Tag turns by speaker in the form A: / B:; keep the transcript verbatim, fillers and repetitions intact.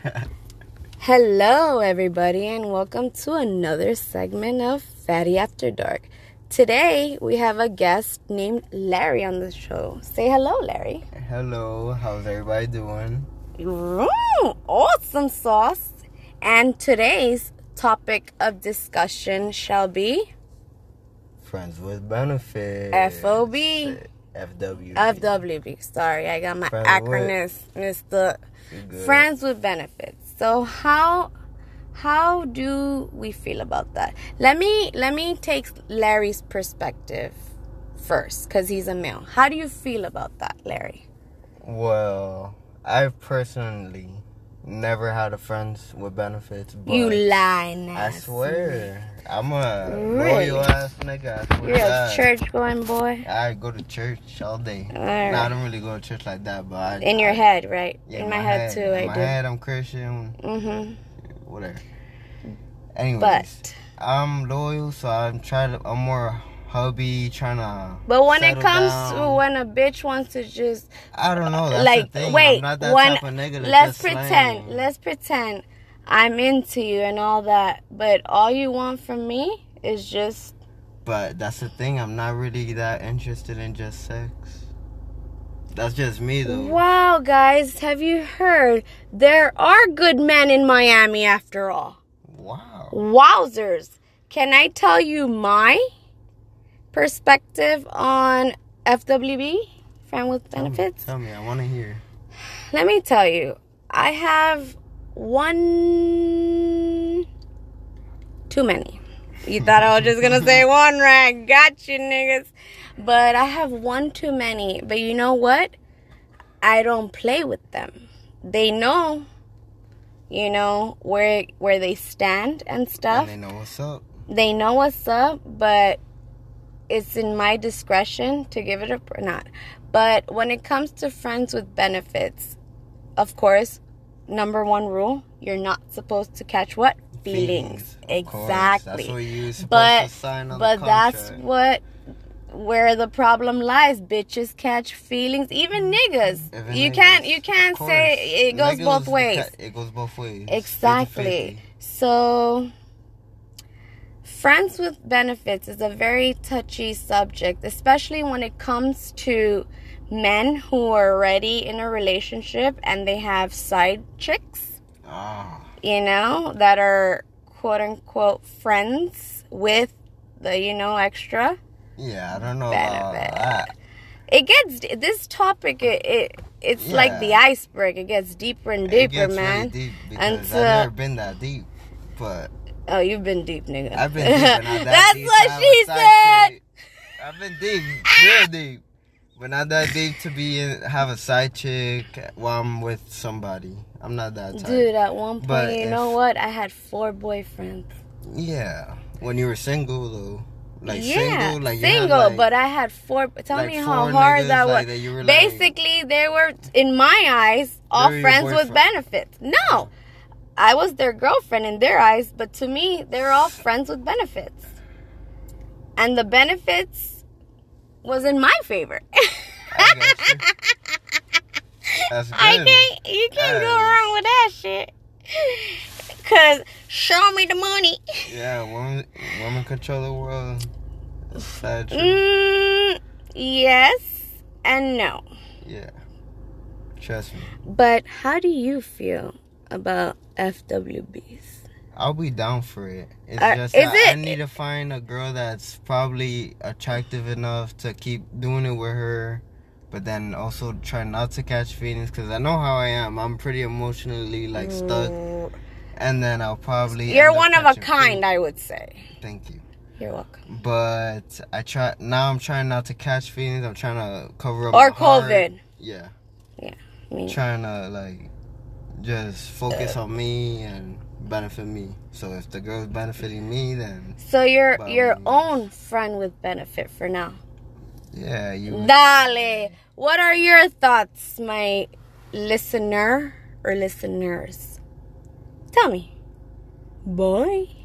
A: Hello, everybody, and welcome to another segment of Fatty After Dark. Today, we have a guest named Larry on the show. Say hello, Larry.
B: Hello, how's everybody doing?
A: Mm, awesome sauce. And today's topic of discussion shall be...
B: Friends with benefits.
A: F O B.
B: F W B.
A: F W B. Sorry, I got my
B: Friends
A: acronyms. Mister Friends with benefits. So how how do we feel about that? Let me let me take Larry's perspective first, because he's a male. How do you feel about that, Larry?
B: Well, I've personally never had a friends with benefits. But
A: You lie,
B: I
A: nasty.
B: swear. I'm a
A: Really?
B: loyal ass nigga. I swear
A: You're
B: to
A: a
B: God.
A: church going boy.
B: I go to church all day.
A: All right.
B: Nah, I don't really go to church like that, but I,
A: In your
B: I,
A: head, right?
B: Yeah,
A: in my, head, too,
B: in
A: I
B: my
A: do.
B: head, I'm Christian.
A: Mm-hmm.
B: Whatever. Anyways,
A: But
B: I'm loyal, so I'm trying to. I'm more hubby, trying to.
A: but when it
B: settle
A: comes
B: down.
A: to when a bitch wants to just
B: I don't know. That's
A: like
B: the thing.
A: wait,
B: I'm not that
A: when
B: type of nigga to
A: let's
B: just
A: pretend,
B: slang.
A: let's pretend I'm into you and all that, but all you want from me is just.
B: But that's the thing. I'm not really that interested in just sex. That's just me, though.
A: Wow, guys, have you heard? There are good men in Miami after all.
B: Wow.
A: Wowzers. Can I tell you my perspective on F W B, Friend with Benefits?
B: Tell me. Tell me. I want to hear.
A: Let me tell you, I have one too many. You thought I was just going to say one, right? Got you, niggas. But I have one too many. But you know what? I don't play with them. They know, you know, where where they stand and stuff.
B: And they know what's up.
A: They know what's up, but it's in my discretion to give it a or not. But when it comes to friends with benefits, of course, number one rule, you're not supposed to catch what? Feelings.
B: Feelings, of
A: Exactly.
B: That's what you're supposed
A: But
B: to sign on
A: but
B: the
A: that's
B: contract.
A: what where the problem lies. Bitches catch feelings, even niggas.
B: Even
A: you
B: niggas,
A: can't you
B: of
A: can't
B: course.
A: say it goes
B: Niggas,
A: both ways.
B: ca- It goes both ways.
A: Exactly.
B: fifty-fifty.
A: So, friends with benefits is a very touchy subject, especially when it comes to men who are already in a relationship and they have side chicks,
B: Ah.
A: you know, that are quote unquote friends with the, you know, extra
B: Yeah, I don't know about
A: benefit.
B: that.
A: It gets, this topic, it, it it's like
B: Yeah.
A: the iceberg. It gets deeper and
B: It
A: deeper,
B: gets
A: man.
B: really deep because
A: Until-
B: I've never been that deep, but
A: Oh, you've been deep, nigga.
B: I've been deep, but not that
A: That's
B: deep.
A: what
B: to have
A: she
B: a side
A: said.
B: chick. I've been deep, real deep, but not that deep to be in, have a side chick while I'm with somebody. I'm not that type.
A: Dude, at one point,
B: But
A: you
B: if-
A: know what? I had four boyfriends.
B: Yeah, when you were single though, like
A: yeah,
B: single, like you had,
A: single,
B: like,
A: but I had four. Tell
B: like
A: me
B: four
A: how hard
B: niggas,
A: that
B: like,
A: was.
B: that you were, like-
A: Basically, they were, in my eyes, all
B: They were your
A: friends with
B: boyfriend.
A: benefits. No, I was their girlfriend in their eyes, but to me, they were all friends with benefits. And the benefits was in my favor.
B: I got you. That's good.
A: I can't, you can't go
B: Yes.
A: wrong with that shit. Cause show me the money.
B: Yeah, women, women control the world. That's sad true.
A: Mm, yes and no.
B: Yeah, trust me.
A: But how do you feel about F W Bs?
B: I'll be down for it. It's
A: Uh,
B: just
A: is
B: that
A: it-
B: I need to find a girl that's probably attractive enough to keep doing it with her, but then also try not to catch feelings, because I know how I am. I'm pretty emotionally like stuck, and then I'll probably
A: You're
B: end up
A: one of a
B: catching
A: kind,
B: feelings.
A: I would say.
B: Thank you.
A: You're welcome.
B: But I try now. I'm trying not to catch feelings. I'm trying to cover up.
A: Or
B: my heart.
A: COVID.
B: Yeah.
A: Yeah. Me.
B: Trying to like just focus on me and benefit me. So if the girl's benefiting me, then
A: So you're
B: By
A: your
B: means.
A: own friend with benefit for now.
B: yeah, you.
A: Dale. What are your thoughts, my listener or listeners? Tell me. Boy.